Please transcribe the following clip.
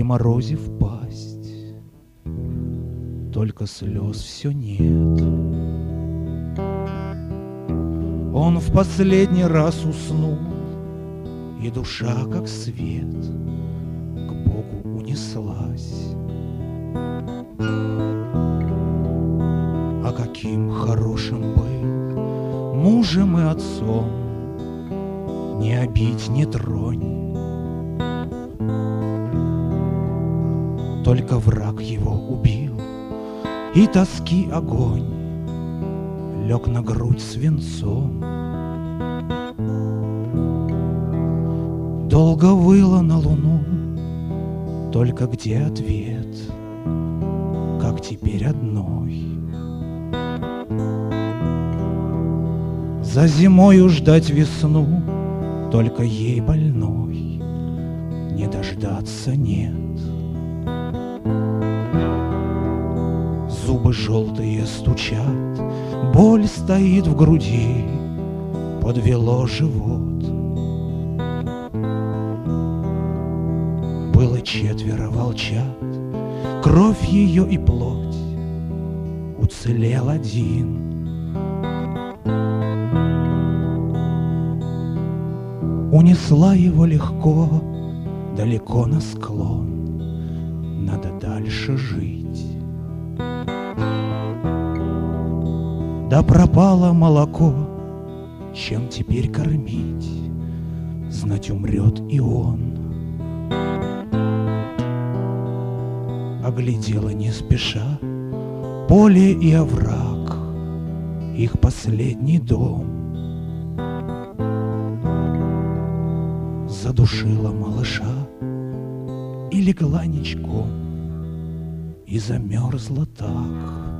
приморозив пасть. Только слез все нет. Он в последний раз уснул, и душа, как свет, к Богу унеслась. А каким хорошим был мужем и отцом, не обидь, не тронь. Только враг его убил, и тоски огонь лег на грудь свинцом. Долго выла на луну, только где ответ, как теперь одной? За зимою ждать весну, только ей больной не дождаться нет. Зубы желтые стучат, боль стоит в груди, подвело живот. Было 4 волчат, кровь ее и плоть, уцелел один. Унесла его легко, далеко на склон, надо дальше жить. Да пропало молоко, чем теперь кормить, знать умрет и он. Оглядела не спеша поле и овраг, их последний дом. Задушила малыша и легла ничком, и замерзла так.